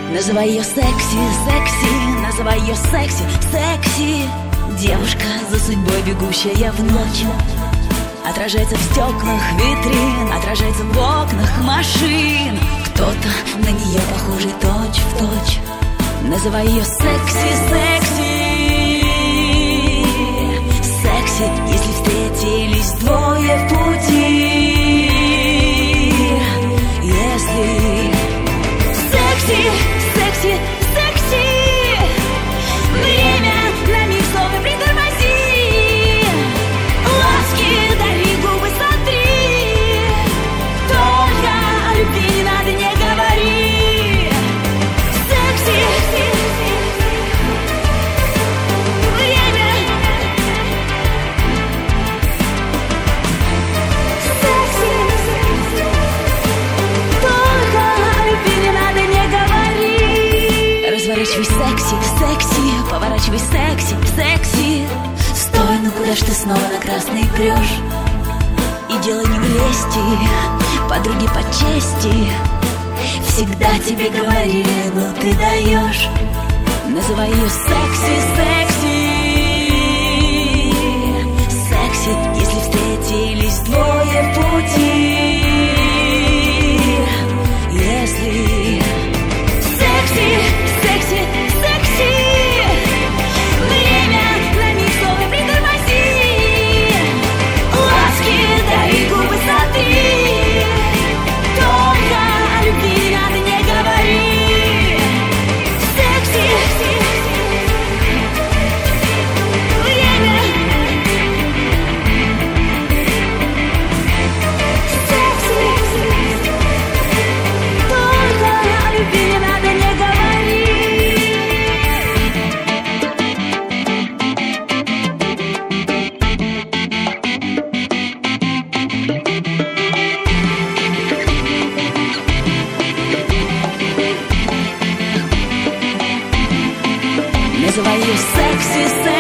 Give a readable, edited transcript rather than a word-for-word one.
Называй ее секси, секси, называй ее секси, секси. Девушка за судьбой, бегущая в ночь, отражается в стеклах витрин, отражается в окнах машин. Кто-то на нее похожий точь в точь. Называй ее секси, секси, секси, если встретились двое в пути. Если секси, секси, секси, время на миг словно притормози. Ласки дари, губы сотри, только о любви не надо, не говори. Секси, время. Секси, только о любви не надо, не говори. Разворачивай секси, секси, поворачивай секси, секси. Стой, ну куда ж ты снова на красный прешь? И дело не в лести, подруги по чести всегда тебе говорили, ну ты даешь. Называй ее секси, секси, секси, если встретились двое в пути. Если секси, секси, секси, время на миг словно притормози. Ласки дари, губы сотри, только о любви надо, не говори. Секси, время. Секси, только о любви не надо, не говори. Называй ее секси, секси.